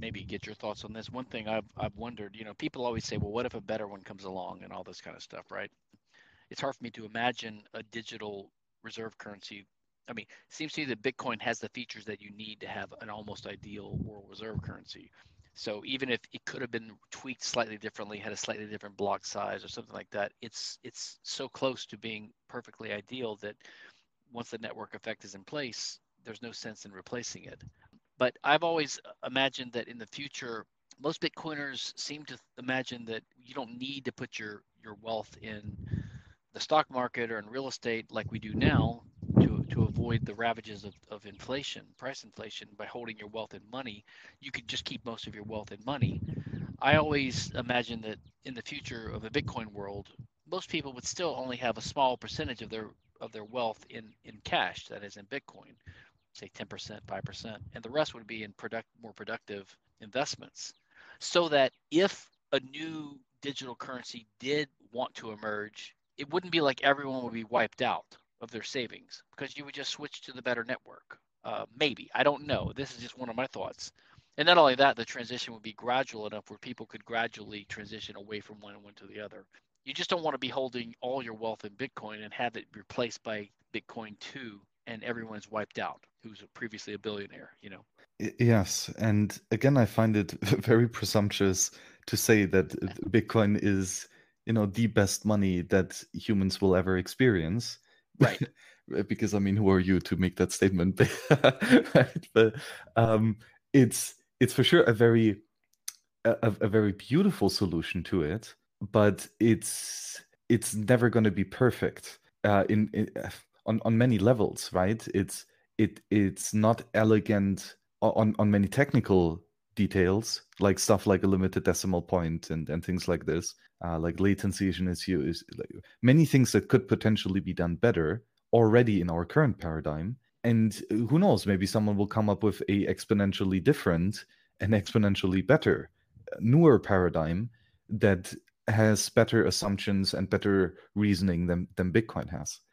maybe get your thoughts on this. One thing I've wondered, people always say, well, what if a better one comes along and all this kind of stuff, right? It's hard for me to imagine a digital reserve currency. I mean, it seems to me that Bitcoin has the features that you need to have an almost ideal world reserve currency. So even if it could have been tweaked slightly differently, had a slightly different block size or something like that, it's so close to being perfectly ideal that once the network effect is in place, there's no sense in replacing it. But I've always imagined that in the future, most Bitcoiners seem to imagine that you don't need to put your wealth in the stock market or in real estate like we do now to avoid the ravages of inflation, price inflation, by holding your wealth in money. You could just keep most of your wealth in money. I always imagine that in the future of a Bitcoin world, most people would still only have a small percentage of their wealth in cash, that is in Bitcoin, say 10%, 5%, and the rest would be in more productive investments. So that if a new digital currency did want to emerge, it wouldn't be like everyone would be wiped out of their savings because you would just switch to the better network. Maybe. I don't know. This is just one of my thoughts. And not only that, the transition would be gradual enough where people could gradually transition away from one and one to the other. You just don't want to be holding all your wealth in Bitcoin and have it replaced by Bitcoin 2 and everyone's wiped out who's previously a billionaire. Yes, and again, I find it very presumptuous to say that Bitcoin is, the best money that humans will ever experience. Right. Because I mean, who are you to make that statement? Right? But um, it's for sure a very beautiful solution to it, but it's never going to be perfect on many levels, right? It's not elegant on many technical details, like stuff like a limited decimal point and things like this, like latency issues, like many things that could potentially be done better already in our current paradigm. And who knows, maybe someone will come up with a exponentially different and exponentially better, newer paradigm that has better assumptions and better reasoning than Bitcoin has.